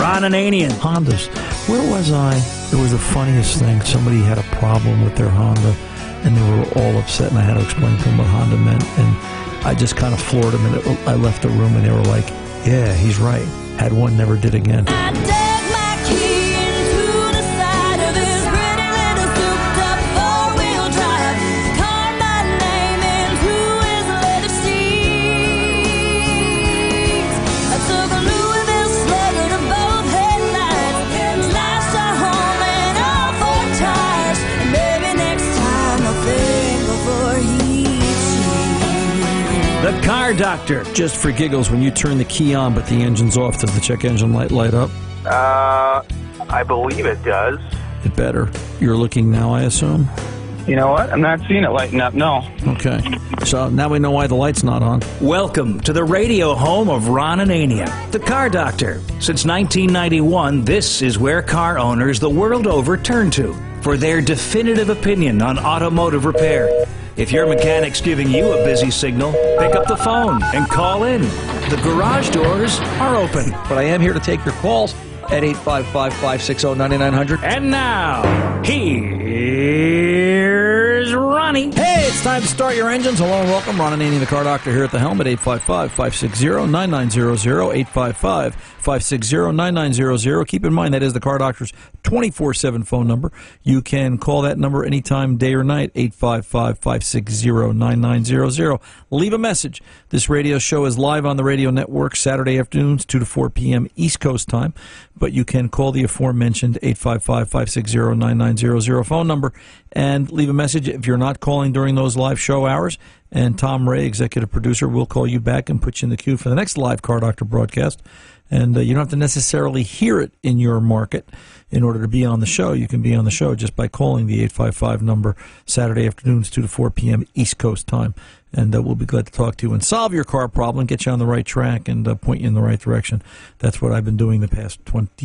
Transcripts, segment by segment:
Ron Ananian. Hondas. Where was I? It was the funniest thing. Somebody had a problem with their Honda, and they were all upset, and I had to explain to them what Honda meant, and I just kind of floored them, and I left the room, and they were like, yeah, he's right. Had one, never did again. The Car Doctor. Just for giggles, when you turn the key on but the engine's off, does the check engine light up? I believe it does. It better. You're looking now, I assume? You know what? I'm not seeing it lighting up, no. Okay. So now we know why the light's not on. Welcome to the radio home of Ron Ananian, the Car Doctor. Since 1991, this is where car owners the world over turn to for their definitive opinion on automotive repair. If your mechanic's giving you a busy signal, pick up the phone and call in. The garage doors are open. But I am here to take your calls at 855-560-9900. And now, here's Ronnie. Hey, it's time to start your engines. Hello and welcome. Ron Ananian, the Car Doctor, here at the helm at 855-560-9900, 855-560-9900. Keep in mind, that is the Car Doctor's 24/7 phone number. You can call that number anytime, day or night, 855-560-9900. Leave a message. This radio show is live on the radio network Saturday afternoons, 2 to 4 p.m. East Coast time. But you can call the aforementioned 855-560-9900 phone number and leave a message if you're not calling during those live show hours. And Tom Ray, executive producer, will call you back and put you in the queue for the next live Car Doctor broadcast. And you don't have to necessarily hear it in your market in order to be on the show. You can be on the show just by calling the 855 number Saturday afternoons, 2 to 4 p.m. East Coast time. And we'll be glad to talk to you and solve your car problem, get you on the right track, and point you in the right direction. That's what I've been doing the past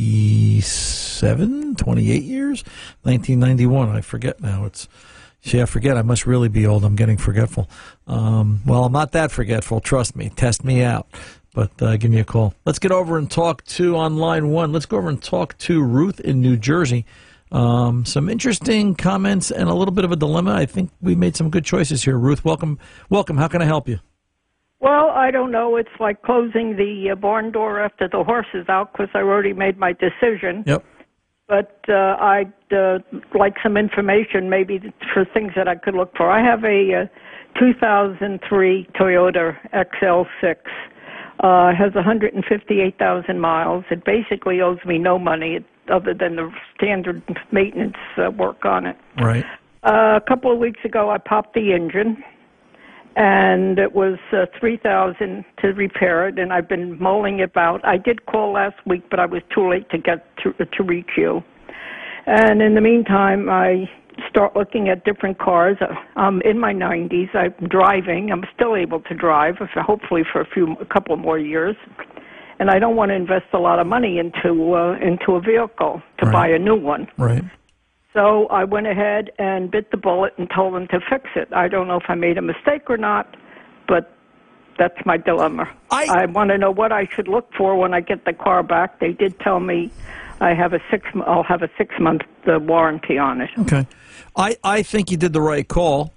28 years? 1991, I forget now. I forget. I must really be old. I'm getting forgetful. Well, I'm not that forgetful. Trust me. Test me out. But give me a call. Let's get over and talk to, on line one, let's go over and talk to Ruth in New Jersey. Some interesting comments and a little bit of a dilemma. I think we made some good choices here. Ruth, welcome. Welcome. How can I help you? Well, I don't know. It's like closing the barn door after the horse is out because I already made my decision. Yep. But I'd like some information maybe for things that I could look for. I have a 2003 Toyota XL6. It has 158,000 miles. It basically owes me no money other than the standard maintenance work on it. Right. A couple of weeks ago, I popped the engine, and it was $3,000 to repair it, and I've been mulling about. I did call last week, but I was too late to get to reach you. And in the meantime, I start looking at different cars. I'm in my 90s. I'm driving. I'm still able to drive, hopefully for a couple more years. And I don't want to invest a lot of money into a vehicle to buy a new one. Right. So I went ahead and bit the bullet and told them to fix it. I don't know if I made a mistake or not, but that's my dilemma. I want to know what I should look for when I get the car back. They did tell me I'll have a 6-month warranty on it. Okay. I think you did the right call.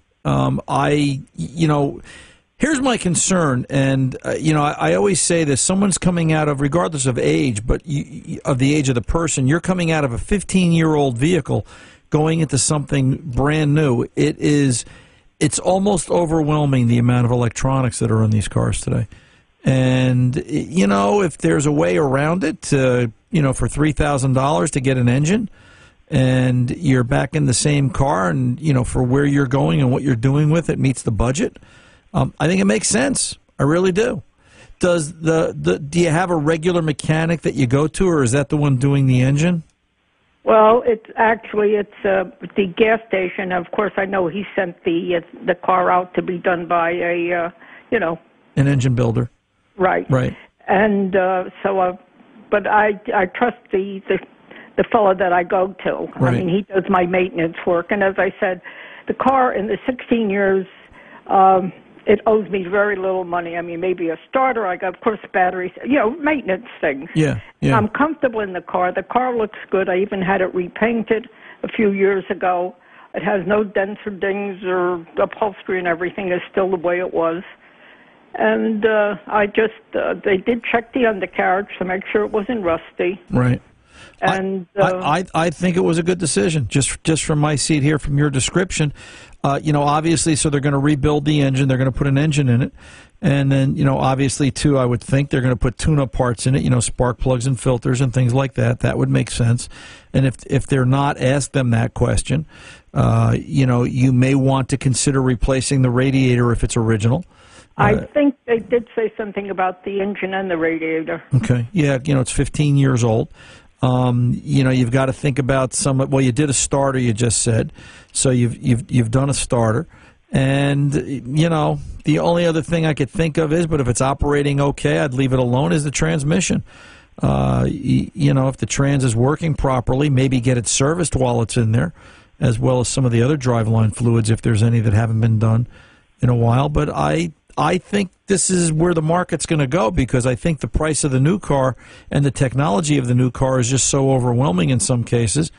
Here's my concern, and I always say this: someone's coming out of, regardless of age, but of the age of the person, you're coming out of a 15-year-old vehicle, going into something brand new. It's almost overwhelming the amount of electronics that are in these cars today. And if there's a way around it, for $3,000 to get an engine, and you're back in the same car, and for where you're going and what you're doing with it meets the budget. I think it makes sense. I really do. Do you have a regular mechanic that you go to, or is that the one doing the engine? Well, it's the gas station. Of course, I know he sent the car out to be done by an engine builder. Right. Right. And but I trust the fellow that I go to. Right. I mean, he does my maintenance work, and as I said, the car in the 16 years. it owes me very little money. I mean, maybe a starter. I got, of course, batteries, maintenance things. Yeah. I'm comfortable in the car. The car looks good. I even had it repainted a few years ago. It has no dents or dings or upholstery and everything is still the way it was. And they did check the undercarriage to make sure it wasn't rusty. Right. And I think it was a good decision, just from my seat here, from your description. Obviously, so they're going to rebuild the engine. They're going to put an engine in it. And then, obviously, too, I would think they're going to put tune-up parts in it, spark plugs and filters and things like that. That would make sense. And if they're not, ask them that question. You may want to consider replacing the radiator if it's original. I think they did say something about the engine and the radiator. Okay. Yeah, it's 15 years old. You've got to think about you did a starter, you just said. So you've done a starter. And, the only other thing I could think of is, but if it's operating okay, I'd leave it alone, is the transmission. If the trans is working properly, maybe get it serviced while it's in there, as well as some of the other driveline fluids if there's any that haven't been done in a while. But I think this is where the market's going to go, because I think the price of the new car and the technology of the new car is just so overwhelming in some cases.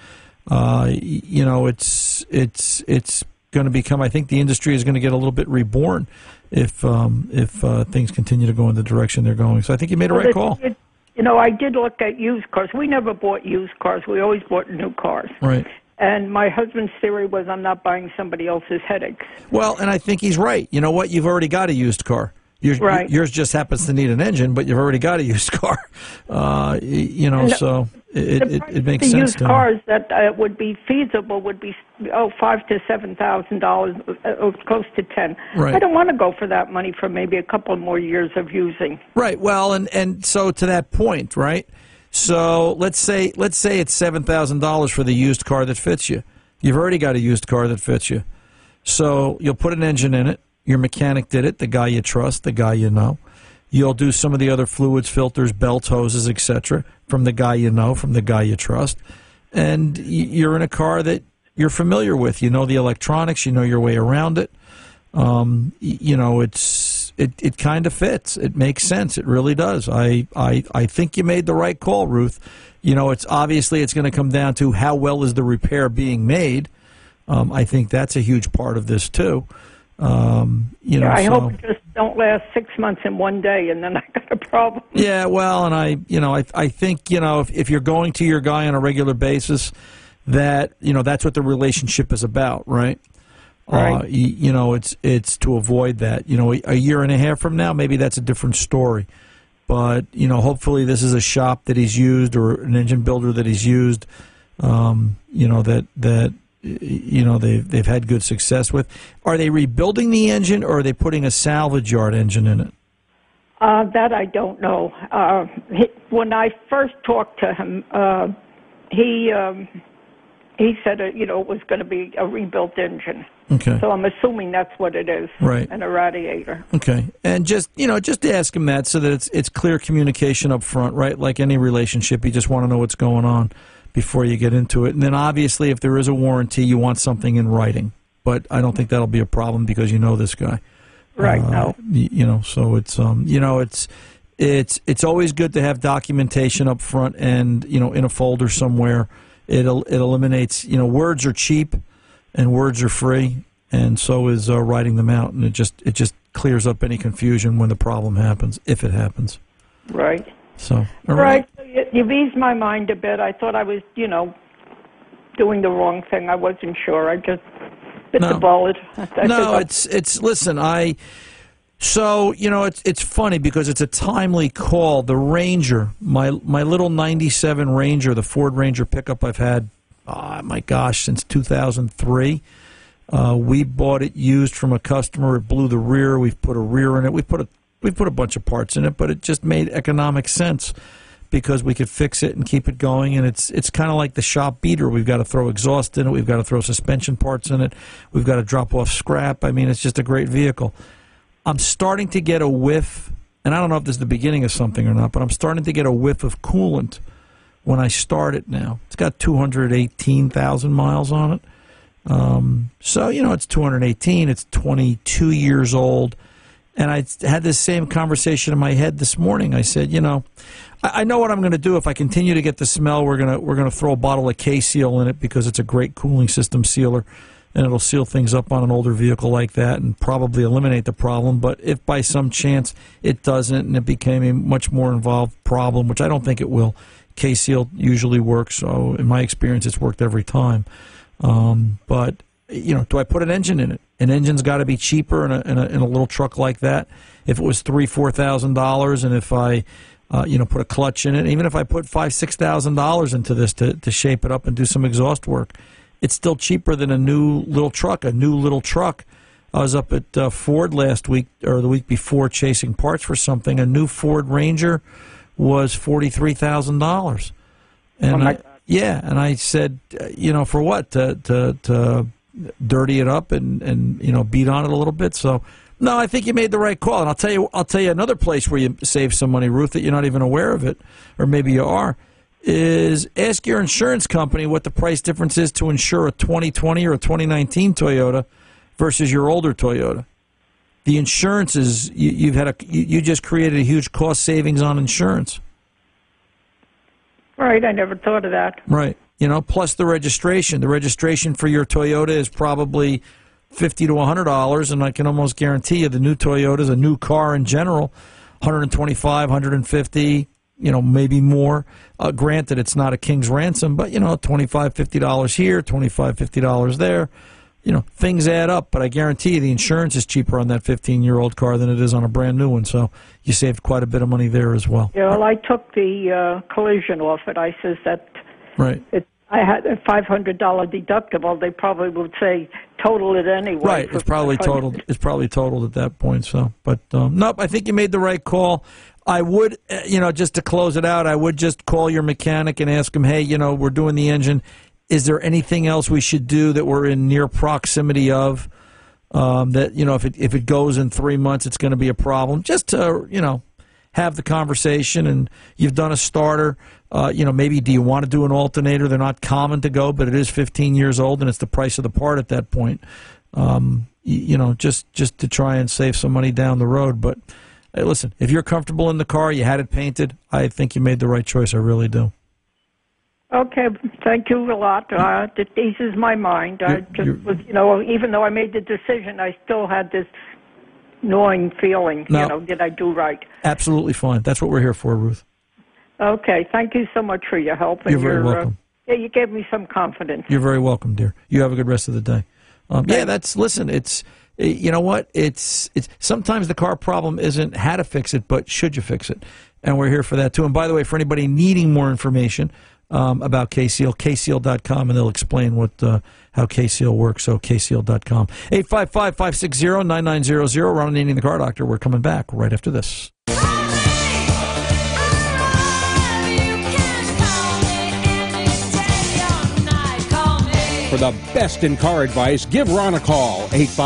It's going to become, I think the industry is going to get a little bit reborn if things continue to go in the direction they're going. So I think you made a right call. I did look at used cars. We never bought used cars. We always bought new cars. Right. And my husband's theory was, I'm not buying somebody else's headaches. Well, and I think he's right. You know what? You've already got a used car. Yours just happens to need an engine, but you've already got a used car. So it makes sense. The used cars that would be feasible would be $5,000 to $7,000, close to $10,000. Right. I don't want to go for that money for maybe a couple more years of using. Right. Well, and so to that point, right? So let's say it's $7,000 for the used car that fits you. You've already got a used car that fits you. So you'll put an engine in it. Your mechanic did it, the guy you trust, the guy you know. You'll do some of the other fluids, filters, belts, hoses, etc. from the guy you know, from the guy you trust. And you're in a car that you're familiar with. You know the electronics. You know your way around it. It kind of fits. It makes sense. It really does. I think you made the right call, Ruth. It's going to come down to how well is the repair being made. I think that's a huge part of this too. I hope it just don't last 6 months in one day, and then I got a problem. Yeah, well, and I think if you're going to your guy on a regular basis, that that's what the relationship is about, right? Right. It's to avoid that. A year and a half from now, maybe that's a different story. But hopefully, this is a shop that he's used, or an engine builder that he's used. They've had good success with. Are they rebuilding the engine, or are they putting a salvage yard engine in it? That I don't know. When I first talked to him, he said it was going to be a rebuilt engine. Okay. So I'm assuming that's what it is. Right. And a radiator. Okay. And just ask him that so that it's clear communication up front, right? Like any relationship, you just want to know what's going on before you get into it. And then obviously if there is a warranty, you want something in writing. But I don't think that'll be a problem because you know this guy. Right. No. So it's always good to have documentation up front and, in a folder somewhere. It eliminates, words are cheap and words are free, and so is writing them out, and it just clears up any confusion when the problem happens, if it happens. Right. So, all right. You've eased my mind a bit. I thought I was, doing the wrong thing. I wasn't sure. I just bit the bullet. Listen, So, it's funny because it's a timely call. The Ranger, my little 97 Ranger, the Ford Ranger pickup I've had, since 2003. We bought it used from a customer. It blew the rear. We've put a rear in it. We put a bunch of parts in it, but it just made economic sense because we could fix it and keep it going. And it's kind of like the shop beater. We've got to throw exhaust in it. We've got to throw suspension parts in it. We've got to drop off scrap. I mean, it's just a great vehicle. I'm starting to get a whiff, and I don't know if this is the beginning of something or not, but I'm starting to get a whiff of coolant when I start it now. It's got 218,000 miles on it. So, it's 218. It's 22 years old. And I had this same conversation in my head this morning. I said, I know what I'm going to do if I continue to get the smell. We're gonna throw a bottle of K-Seal in it because it's a great cooling system sealer, and it'll seal things up on an older vehicle like that and probably eliminate the problem. But if by some chance it doesn't and it became a much more involved problem, which I don't think it will, K-Seal usually works. So in my experience, it's worked every time. But do I put an engine in it? An engine's got to be cheaper in a little truck like that. If it was $3,000-$4,000, and if I put a clutch in it, even if I put $5,000-$6,000 into this to shape it up and do some exhaust work, it's still cheaper than a new little truck. A new little truck. I was up at Ford last week or the week before chasing parts for something. A new Ford Ranger was $43,000, and and I said, for what? To dirty it up and beat on it a little bit. So no, I think you made the right call. And I'll tell you another place where you save some money, Ruth, that you're not even aware of it, or maybe you are, is ask your insurance company what the price difference is to insure a 2020 or a 2019 Toyota versus your older Toyota. The insurance is you just created a huge cost savings on insurance. Right, I never thought of that. Right. Plus the registration. The registration for your Toyota is probably $50 to $100, and I can almost guarantee you the new Toyota is a new car in general, $125, $150, maybe more. Granted, it's not a king's ransom, but, $25, $50 here, $25, $50 there. Things add up, but I guarantee you the insurance is cheaper on that 15-year-old car than it is on a brand new one, so you saved quite a bit of money there as well. Yeah, well, I took the collision off it. I says that right. I had a $500 deductible. They probably would say total it anyway. Right, it's probably totaled. It's probably totaled at that point. So, but nope, I think you made the right call. I would, just to close it out, I would just call your mechanic and ask him, hey, we're doing the engine. Is there anything else we should do that we're in near proximity of? That if it goes in 3 months, it's going to be a problem. Just to have the conversation, and you've done a starter. Maybe do you want to do an alternator? They're not common to go, but it is 15 years old, and it's the price of the part at that point. Just to try and save some money down the road. But hey, listen, if you're comfortable in the car, you had it painted, I think you made the right choice. I really do. Okay, thank you a lot. It eases my mind. I just was, even though I made the decision, I still had this gnawing feeling. No, did I do right? Absolutely fine. That's what we're here for, Ruth. Okay, thank you so much for your help. You're very welcome. You gave me some confidence. You're very welcome, dear. You have a good rest of the day. It's you know what? It's sometimes the car problem isn't how to fix it, but should you fix it? And we're here for that too. And by the way, for anybody needing more information about K-Seal, kseal.com, and they'll explain how K-Seal works. So kseal.com. 855-560-9900. Ron Ananian, the Car Doctor. We're coming back right after this. For the best in car advice, give Ron a call,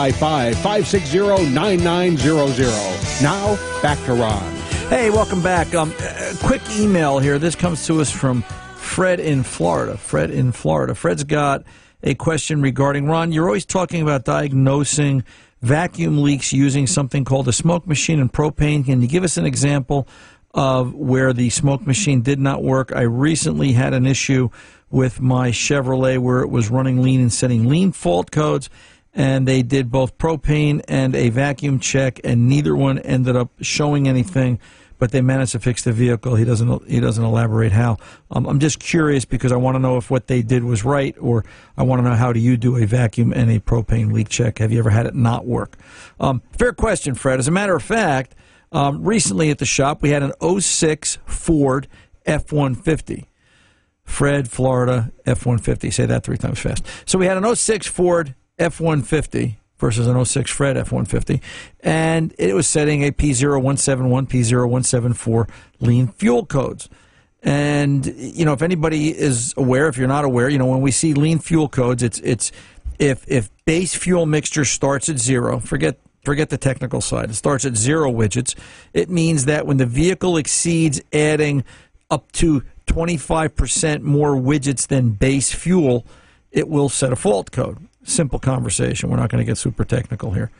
855-560-9900. Now, back to Ron. Hey, welcome back. Quick email here. This comes to us from Fred in Florida. Fred's got a question regarding, Ron, you're always talking about diagnosing vacuum leaks using something called a smoke machine and propane. Can you give us an example of where the smoke machine did not work? I recently had an issue with my Chevrolet where it was running lean and setting lean fault codes, and they did both propane and a vacuum check, and neither one ended up showing anything, but they managed to fix the vehicle. He doesn't elaborate how. I'm just curious because I want to know if what they did was right, or I want to know how do you do a vacuum and a propane leak check. Have you ever had it not work? Fair question, Fred. As a matter of fact, recently at the shop we had an 06 Ford F-150. Fred, Florida, F-150. Say that 3 times fast. So we had an 06 Ford F-150 versus an 06 Fred F-150, and it was setting a P0171, P0174 lean fuel codes. And, if anybody is aware, if you're not aware, when we see lean fuel codes, it's if base fuel mixture starts at 0, forget the technical side, it starts at 0 widgets, it means that when the vehicle exceeds adding up to 25% more widgets than base fuel, it will set a fault code. Simple conversation. We're not going to get super technical here.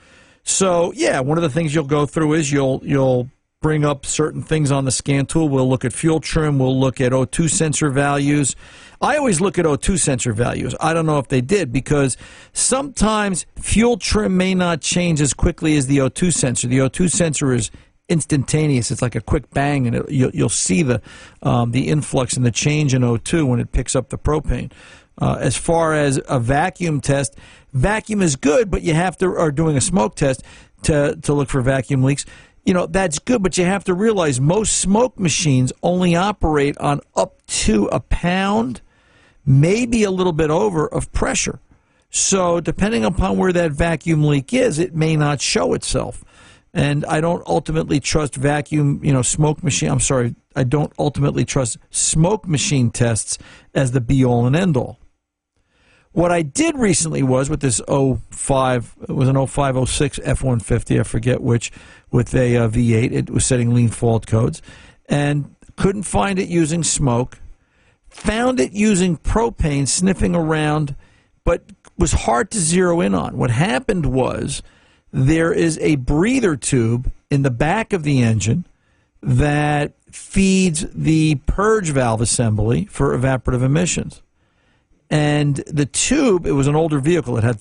So, yeah, one of the things you'll go through is you'll bring up certain things on the scan tool. We'll look at fuel trim. We'll look at O2 sensor values. I always look at O2 sensor values. I don't know if they did, because sometimes fuel trim may not change as quickly as the O2 sensor. The O2 sensor is instantaneous. It's like a quick bang, and you'll see the influx and the change in O2 when it picks up the propane. As far as a vacuum test, vacuum is good, but you have to, or doing a smoke test to look for vacuum leaks. That's good, but you have to realize most smoke machines only operate on up to a pound, maybe a little bit over, of pressure. So depending upon where that vacuum leak is, it may not show itself. And I don't ultimately trust smoke machine. I'm sorry, I don't ultimately trust smoke machine tests as the be-all and end-all. What I did recently was with this 05, it was an 0506 F-150, I forget which, with a V8. It was setting lean fault codes, and couldn't find it using smoke. Found it using propane, sniffing around, but was hard to zero in on. What happened was there is a breather tube in the back of the engine that feeds the purge valve assembly for evaporative emissions. And the tube, it was an older vehicle. It had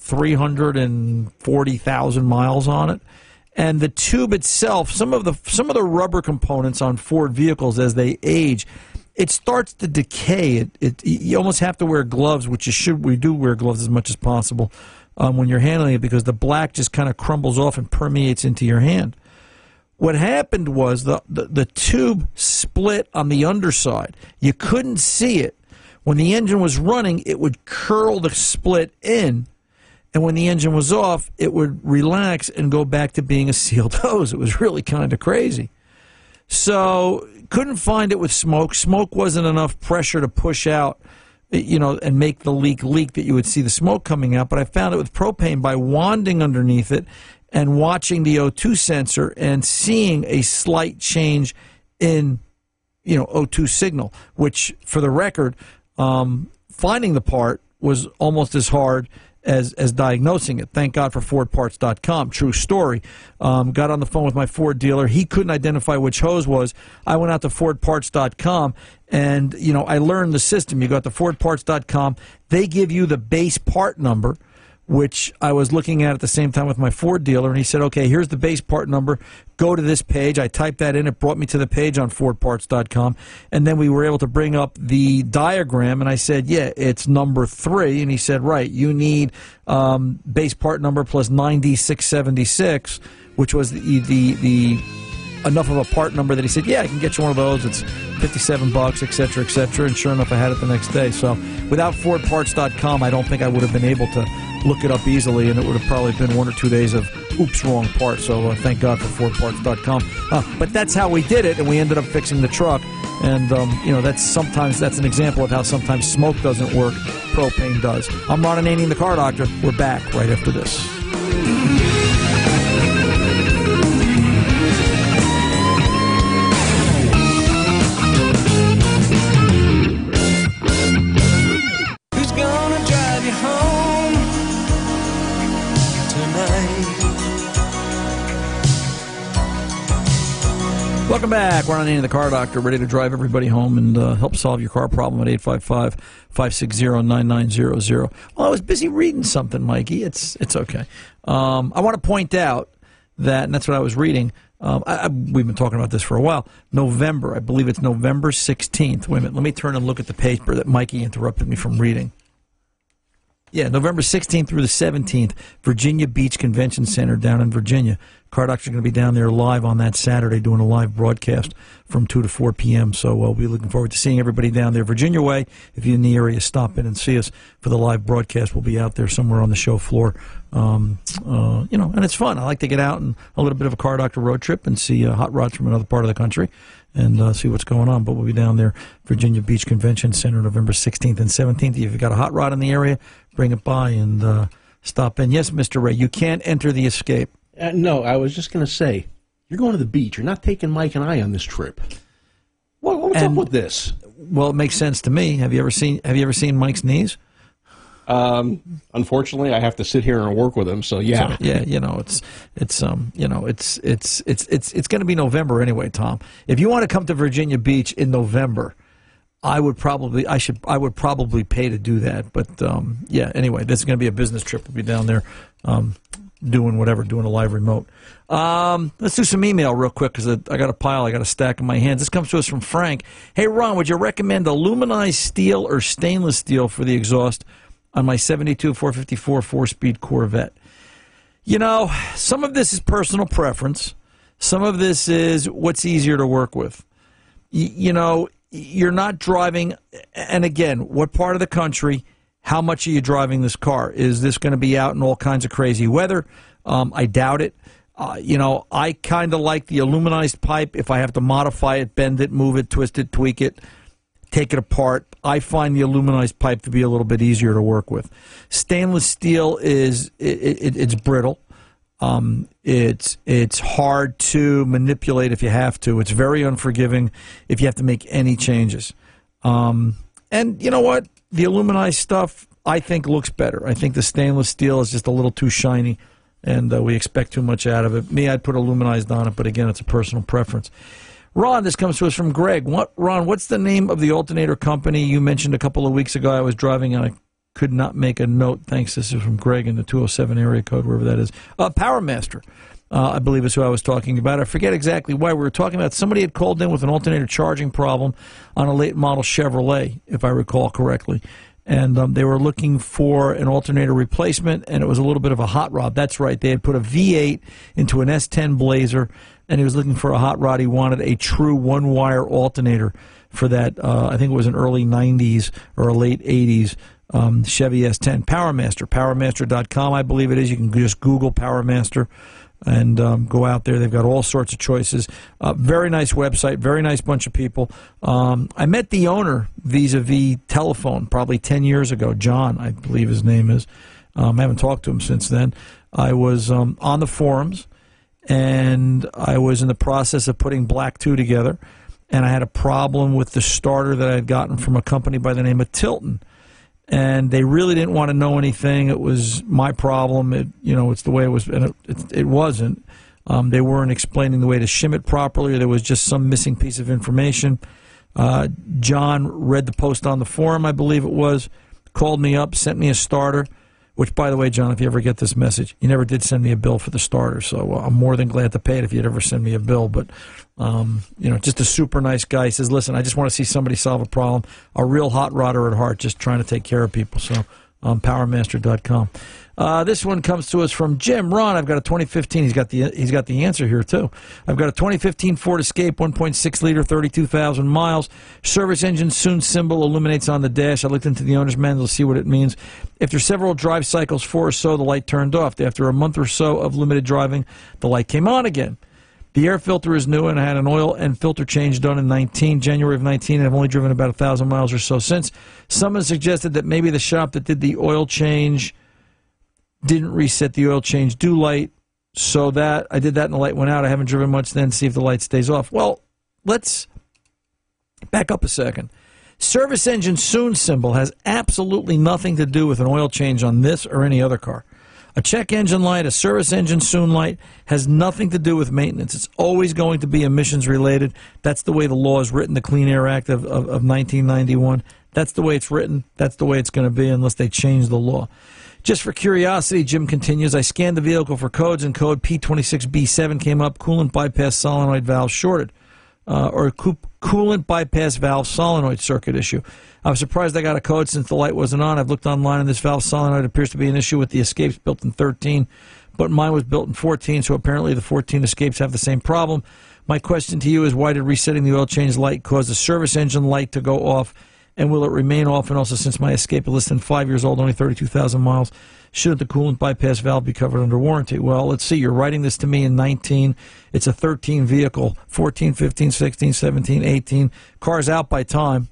340,000 miles on it. And the tube itself, some of the rubber components on Ford vehicles as they age, it starts to decay. You almost have to wear gloves, which we do wear gloves as much as possible when you're handling it, because the black just kind of crumbles off and permeates into your hand. What happened was the tube split on the underside. You couldn't see it. When the engine was running, it would curl the split in, and when the engine was off, it would relax and go back to being a sealed hose. It was really kind of crazy. So couldn't find it with smoke. Smoke wasn't enough pressure to push out, and make the leak that you would see the smoke coming out. But I found it with propane by wanding underneath it and watching the O2 sensor and seeing a slight change in, O2 signal, which, for the record, finding the part was almost as hard as diagnosing it. Thank God for FordParts.com. True story. Got on the phone with my Ford dealer. He couldn't identify which hose was. I went out to FordParts.com, and I learned the system. You go out to FordParts.com. They give you the base part number, which I was looking at the same time with my Ford dealer, and he said, okay, here's the base part number. Go to this page. I typed that in. It brought me to the page on FordParts.com, and then we were able to bring up the diagram, and I said, yeah, it's number 3, and he said, right, you need base part number plus 9D676, which was the enough of a part number that he said, yeah, I can get you one of those. It's $57, et cetera, et cetera. And sure enough, I had it the next day. So without FordParts.com, I don't think I would have been able to look it up easily, and it would have probably been 1 or 2 days of, oops, wrong part. So thank God for FordParts.com. But that's how we did it, and we ended up fixing the truck. And, that's an example of how sometimes smoke doesn't work, propane does. I'm Ron Ananian, the Car Doctor. We're back right after this. Welcome back. Ron Ananian, the Car Doctor, ready to drive everybody home and help solve your car problem at 855-560-9900. Well, I was busy reading something, Mikey. It's okay. I want to point out that, and that's what I was reading, we've been talking about this for a while, November, I believe it's November 16th. Wait a minute, let me turn and look at the paper that Mikey interrupted me from reading. Yeah, November 16th through the 17th, Virginia Beach Convention Center down in Virginia. Car Doctor's going to be down there live on that Saturday doing a live broadcast from 2 to 4 p.m. So we'll be looking forward to seeing everybody down there. Virginia way, if you're in the area, stop in and see us for the live broadcast. We'll be out there somewhere on the show floor. And it's fun. I like to get out and a little bit of a Car Doctor road trip and see hot rods from another part of the country and see what's going on. But we'll be down there, Virginia Beach Convention Center, November 16th and 17th. If you've got a hot rod in the area, bring it by and stop in. Yes, Mr. Ray, you can't enter the Escape. No, I was just going to say, you're going to the beach. You're not taking Mike and I on this trip. What's up with this? Well, it makes sense to me. Have you ever seen Mike's knees? Unfortunately, I have to sit here and work with him. So yeah, So, yeah, it's going to be November anyway, Tom. If you want to come to Virginia Beach in November, I would probably pay to do that. But yeah, anyway, this is going to be a business trip. We'll be down there doing a live remote. Let's do some email real quick because I got a stack in my hands. This comes to us from Frank. Hey, Ron, would you recommend aluminized steel or stainless steel for the exhaust on my 72 454 4-speed Corvette? You know, some of this is personal preference. Some of this is what's easier to work with. You know, you're not driving, and again, what part of the country, how much are you driving this car? Is this going to be out in all kinds of crazy weather? I doubt it. You know, I kind of like the aluminized pipe. If I have to modify it, bend it, move it, twist it, tweak it, take it apart, I find the aluminized pipe to be a little bit easier to work with. Stainless steel it's brittle. It's hard to manipulate if you have to. It's very unforgiving if you have to make any changes. And you know what? The aluminized stuff, I think, looks better. I think the stainless steel is just a little too shiny, and we expect too much out of it. Me, I'd put aluminized on it, but again, it's a personal preference. Ron, this comes to us from Greg. Ron, what's the name of the alternator company you mentioned a couple of weeks ago? I was driving and I could not make a note. Thanks. This is from Greg in the 207 area code, wherever that is. PowerMaster, I believe is who I was talking about. I forget exactly why we were talking about. Somebody had called in with an alternator charging problem on a late model Chevrolet, if I recall correctly. And they were looking for an alternator replacement, and it was a little bit of a hot rod. That's right. They had put a V8 into an S10 Blazer, and he was looking for a hot rod. He wanted a true one-wire alternator for that, I think it was an early 90s or a late 80s Chevy S10. PowerMaster, PowerMaster.com, I believe it is. You can just Google PowerMaster and go out there. They've got all sorts of choices. Very nice website, very nice bunch of people. I met the owner vis-a-vis telephone probably 10 years ago. John, I believe his name is. I haven't talked to him since then. I was on the forums, and I was in the process of putting Black 2 together, and I had a problem with the starter that I had gotten from a company by the name of Tilton. And they really didn't want to know anything. It was my problem. It's the way it was, and it wasn't. They weren't explaining the way to shim it properly, or there was just some missing piece of information. John read the post on the forum, I believe it was, called me up, sent me a starter, which, by the way, John, if you ever get this message, you never did send me a bill for the starter, so I'm more than glad to pay it if you'd ever send me a bill. But, just a super nice guy. He says, listen, I just want to see somebody solve a problem. A real hot rodder at heart, just trying to take care of people. So, PowerMaster.com. This one comes to us from Jim. Ron, I've got a 2015. He's got the answer here, too. I've got a 2015 Ford Escape, 1.6 liter, 32,000 miles. Service engine soon symbol illuminates on the dash. I looked into the owner's manual to see what it means. After several drive cycles, 4 or so, the light turned off. After a month or so of limited driving, the light came on again. The air filter is new, and I had an oil and filter change done in January of 19, and I've only driven about 1,000 miles or so since. Someone suggested that maybe the shop that did the oil change didn't reset the oil change do light, so that I did that and the light went out. I haven't driven much then, see if the light stays off. Well, let's back up a second. Service engine soon symbol has absolutely nothing to do with an oil change on this or any other car. A check engine light, a service engine soon light has nothing to do with maintenance. It's always going to be emissions related. That's the way the law is written, the Clean Air Act of 1991. That's the way it's written. That's the way it's going to be unless they change the law. Just for curiosity, Jim continues, I scanned the vehicle for codes, and code P26B7 came up, coolant bypass solenoid valve shorted, or coolant bypass valve solenoid circuit issue. I was surprised I got a code since the light wasn't on. I've looked online, and this valve solenoid appears to be an issue with the Escapes built in 13, but mine was built in 14, so apparently the 14 Escapes have the same problem. My question to you is, why did resetting the oil change light cause the service engine light to go off? And will it remain off? And also, since my Escape is less than 5 years old, only 32,000 miles, shouldn't the coolant bypass valve be covered under warranty? Well, let's see. You're writing this to me in 19. It's a 13 vehicle, 14, 15, 16, 17, 18. Car's out by time.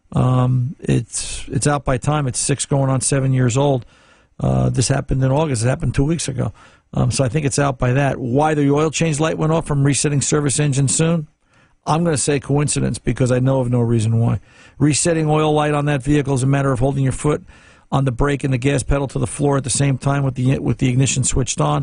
It's out by time. It's 6 going on 7 years old. This happened in August. It happened 2 weeks ago. So I think it's out by that. Why the oil change light went off from resetting service engine soon? I'm going to say coincidence because I know of no reason why. Resetting oil light on that vehicle is a matter of holding your foot on the brake and the gas pedal to the floor at the same time with the ignition switched on?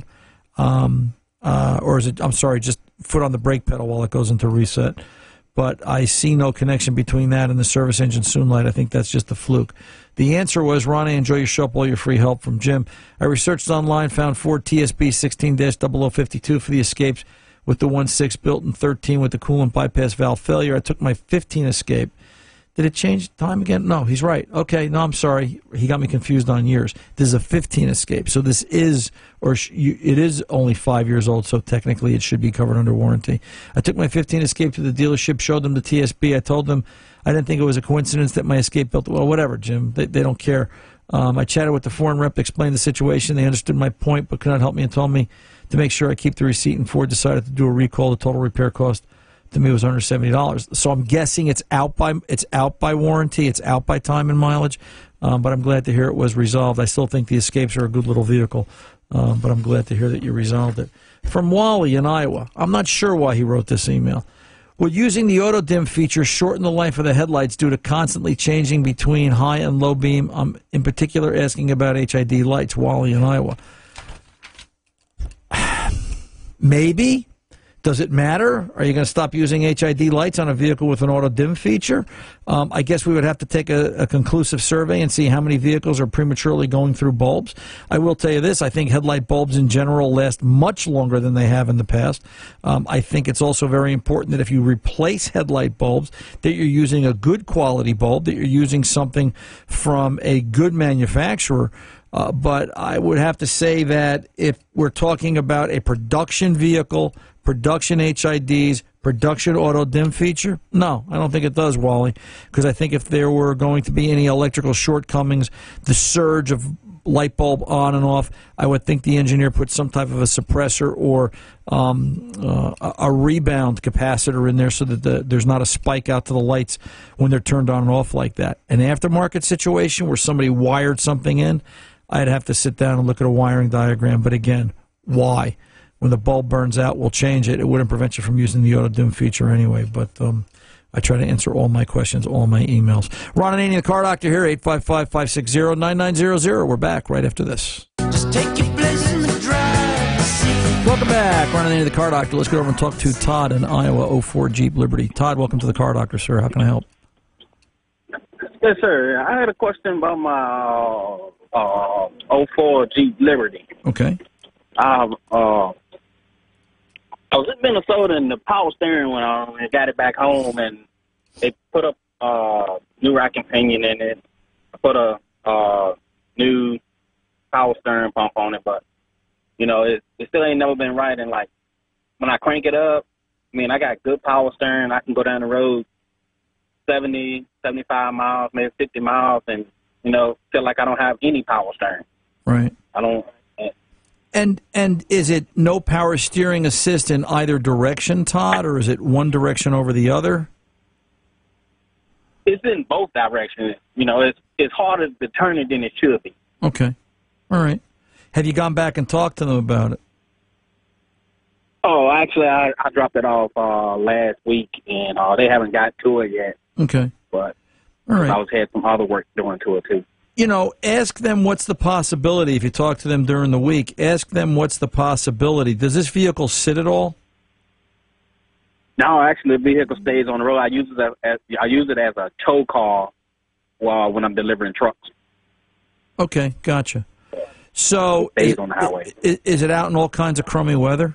Or is it, I'm sorry, just foot on the brake pedal while it goes into reset? But I see no connection between that and the service engine soon light. I think that's just a fluke. The answer was, Ronnie, enjoy your show, all your free help from Jim. I researched online, found Ford TSB 16-0052 for the Escapes with the 1.6 built and 13 with the coolant bypass valve failure. I took my 15 Escape. Did it change time again? No, he's right. Okay, no, I'm sorry. He got me confused on years. This is a 15 Escape. So this is, it is only 5 years old, so technically it should be covered under warranty. I took my 15 Escape to the dealership, showed them the TSB. I told them I didn't think it was a coincidence that my Escape built, well, whatever, Jim. They don't care. I chatted with the foreign rep, explained the situation. They understood my point, but could not help me and told me to make sure I keep the receipt, and Ford decided to do a recall. The total repair cost to me was under $70. So I'm guessing it's out by warranty, it's out by time and mileage. But I'm glad to hear it was resolved. I still think the Escapes are a good little vehicle, but I'm glad to hear that you resolved it. From Wally in Iowa, I'm not sure why he wrote this email. Would using the auto dim feature shorten the life of the headlights due to constantly changing between high and low beam? I'm in particular asking about HID lights. Wally in Iowa. Maybe. Does it matter? Are you going to stop using HID lights on a vehicle with an auto dim feature? I guess we would have to take a conclusive survey and see how many vehicles are prematurely going through bulbs. I will tell you this. I think headlight bulbs in general last much longer than they have in the past. I think it's also very important that if you replace headlight bulbs, that you're using a good quality bulb, that you're using something from a good manufacturer. But I would have to say that if we're talking about a production vehicle, production HIDs, production auto dim feature, no, I don't think it does, Wally, because I think if there were going to be any electrical shortcomings, the surge of light bulb on and off, I would think the engineer put some type of a suppressor or a rebound capacitor in there so that there's not a spike out to the lights when they're turned on and off like that. An aftermarket situation where somebody wired something in, I'd have to sit down and look at a wiring diagram. But again, why? When the bulb burns out, we'll change it. It wouldn't prevent you from using the auto dim feature anyway. But I try to answer all my questions, all my emails. Ron Ananian, the Car Doctor here, 855-560-9900. We're back right after this. Just take your place in the driver's seat. Welcome back. Ron Ananian, the Car Doctor. Let's go over and talk to Todd in Iowa, 04 Jeep Liberty. Todd, welcome to the Car Doctor, sir. How can I help? Yes, sir. I had a question about my 04 Jeep Liberty. Okay. I was in Minnesota, and the power steering went on, and got it back home, and they put up new rack and pinion in it. I put a new power steering pump on it, but, you know, it still ain't never been right. And, like, when I crank it up, I mean, I got good power steering. I can go down the road 70, 75 miles, maybe 50 miles, and, you know, feel like I don't have any power steering. Right. I don't. And is it no power steering assist in either direction, Todd, or is it one direction over the other? It's in both directions. You know, it's harder to turn it than it should be. Okay. All right. Have you gone back and talked to them about it? Oh, actually, I dropped it off last week, and they haven't got to it yet. Okay. But all right. I had some other work doing to it, too. You know, ask them what's the possibility. If you talk to them during the week, ask them what's the possibility. Does this vehicle sit at all? No, actually, the vehicle stays on the road. I use it as a tow car when I'm delivering trucks. Okay, gotcha. So, it stays on the highway. Is it out in all kinds of crummy weather?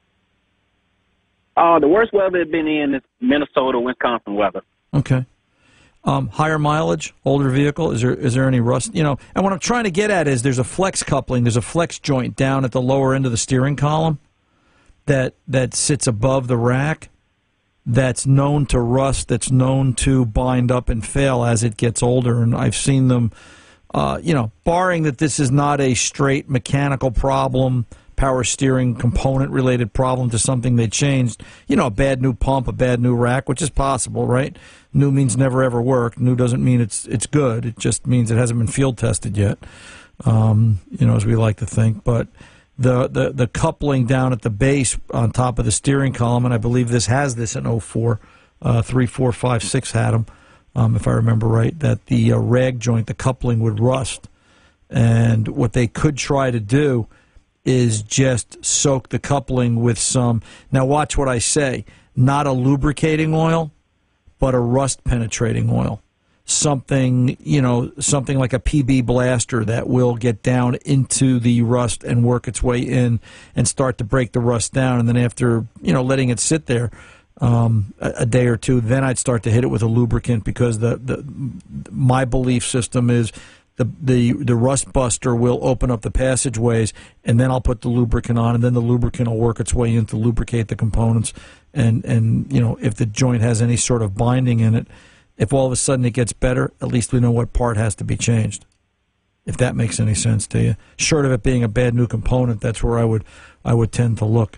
The worst weather it's been in is Minnesota, Wisconsin weather. Okay. Higher mileage, older vehicle. Is there any rust? You know, and what I'm trying to get at is there's a flex coupling, there's a flex joint down at the lower end of the steering column that sits above the rack. That's known to rust. That's known to bind up and fail as it gets older. And I've seen them. You know, barring that this is not a straight mechanical problem, power steering component-related problem to something they changed, you know, a bad new pump, a bad new rack, which is possible, right? New means never, ever worked. New doesn't mean it's good. It just means it hasn't been field tested yet, you know, as we like to think. But the coupling down at the base on top of the steering column, and I believe this has this in 04, 3, 4, 5, 6 had them, if I remember right, that the rag joint, the coupling would rust. And what they could try to do is just soak the coupling with some, now watch what I say, not a lubricating oil, but a rust penetrating oil. Something, something like a PB Blaster that will get down into the rust and work its way in and start to break the rust down. And then after, letting it sit there a day or two, then I'd start to hit it with a lubricant, because my belief system is the rust buster will open up the passageways, and then I'll put the lubricant on, and then the lubricant will work its way in to lubricate the components. And if the joint has any sort of binding in it, if all of a sudden it gets better, at least we know what part has to be changed. If that makes any sense to you. Short of it being a bad new component, that's where I would tend to look.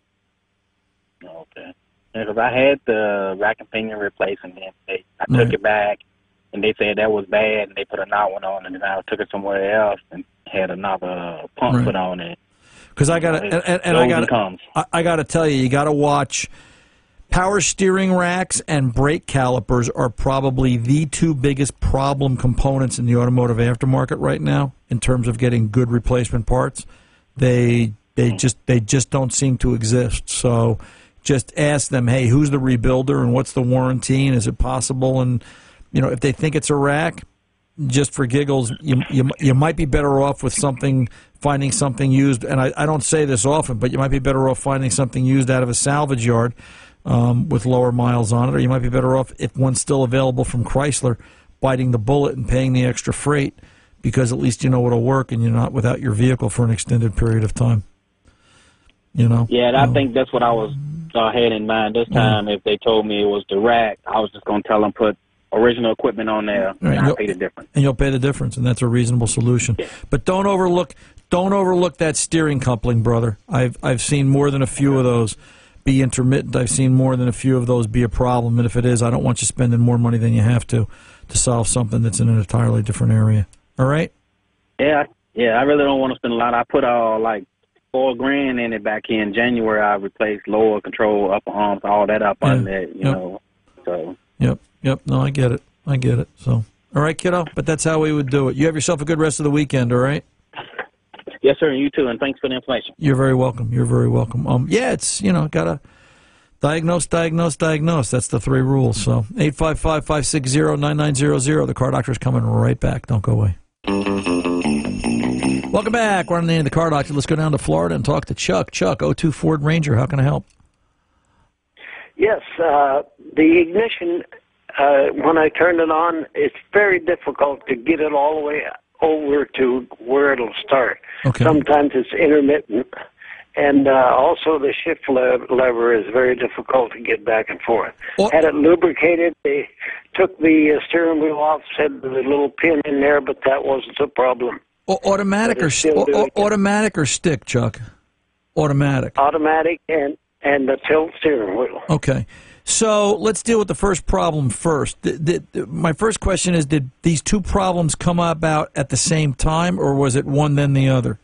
Okay. Because I had the rack and pinion replaced, and then I took it back, and they said that was bad, and they put another one on, and then I took it somewhere else and had another pump put on it. Because I got to tell you got to watch. Power steering racks and brake calipers are probably the two biggest problem components in the automotive aftermarket right now in terms of getting good replacement parts. They just don't seem to exist. So just ask them, hey, who's the rebuilder and what's the warranty, and is it possible? And if they think it's a rack, just for giggles, you might be better off with finding something used. And I don't say this often, but you might be better off finding something used out of a salvage yard with lower miles on it, or you might be better off, if one's still available from Chrysler, biting the bullet and paying the extra freight, because at least you know it'll work and you're not without your vehicle for an extended period of time. Yeah, I think that's what I was had in mind this time. If they told me it was the rack, I was just going to tell them put original equipment on there, and I'll pay the difference. And you'll pay the difference, and that's a reasonable solution. Yeah. But don't overlook that steering coupling, brother. I've seen more than a few of those be intermittent. I've seen more than a few of those be a problem, and if it is, I don't want you spending more money than you have to solve something that's in an entirely different area. All right? Yeah, I really don't want to spend a lot. I put like $4,000 in it back in January. I replaced lower control, upper arms, all that up on that, know. So. Yep. No, I get it. So, all right, kiddo. But that's how we would do it. You have yourself a good rest of the weekend. All right. Yes, sir. You too. And thanks for the information. You're very welcome. It's gotta diagnose. That's the 3 rules. So 855-560-9900. The Car Doctor's coming right back. Don't go away. Welcome back. We're on the end of the Car Doctor. Let's go down to Florida and talk to Chuck. Chuck, 02 Ford Ranger. How can I help? Yes, the ignition, when I turn it on, it's very difficult to get it all the way over to where it'll start. Okay. Sometimes it's intermittent. And also the shift lever is very difficult to get back and forth. Had it lubricated, they took the steering wheel off, said there's a little pin in there, but that wasn't a problem. Automatic or stick, Chuck? Automatic. Automatic and the tilt steering wheel. Okay. So let's deal with the first problem first. My first question is, did these two problems come about at the same time, or was it one then the other?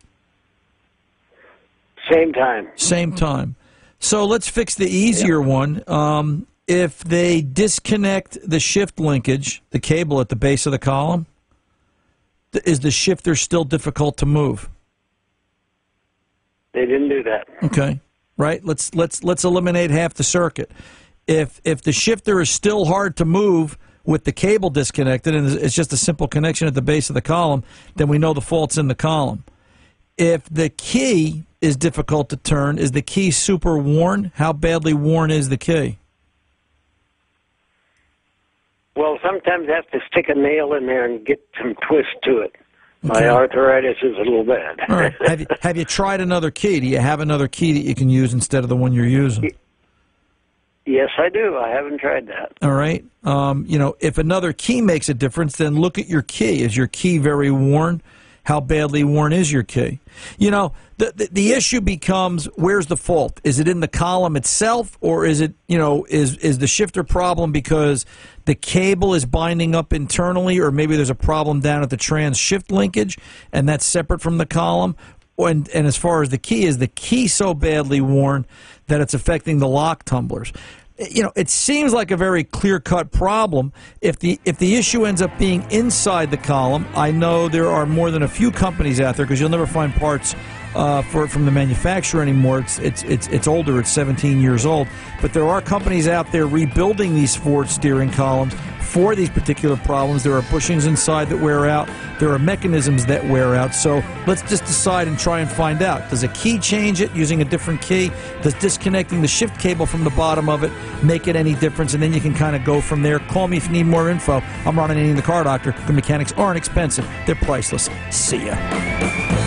Same time. So let's fix the easier one. If they disconnect the shift linkage, the cable at the base of the column, is the shifter still difficult to move? They didn't do that. Okay. Right? Let's eliminate half the circuit. If the shifter is still hard to move with the cable disconnected and it's just a simple connection at the base of the column, then we know the fault's in the column. If the key is difficult to turn, is the key super worn? How badly worn is the key? Well, sometimes I have to stick a nail in there and get some twist to it. Okay. My arthritis is a little bad. All right. Have you tried another key? Do you have another key that you can use instead of the one you're using? Yes, I do. I haven't tried that. All right. If another key makes a difference, then look at your key. Is your key very worn? How badly worn is your key? The issue becomes, where's the fault? Is it in the column itself, or is it, is the shifter problem because the cable is binding up internally, or maybe there's a problem down at the trans shift linkage, and that's separate from the column? And as far as the key, is the key so badly worn that it's affecting the lock tumblers? it seems like a very clear-cut problem. If the issue ends up being inside the column, I know there are more than a few companies out there, because you'll never find parts from the manufacturer anymore. It's older. It's 17 years old. But there are companies out there rebuilding these Ford steering columns for these particular problems. There are bushings inside that wear out. There are mechanisms that wear out. So let's just decide and try and find out. Does a key change it using a different key? Does disconnecting the shift cable from the bottom of it make it any difference? And then you can kind of go from there. Call me if you need more info. I'm Ron Ananian, the Car Doctor. Good mechanics aren't expensive. They're priceless. See ya.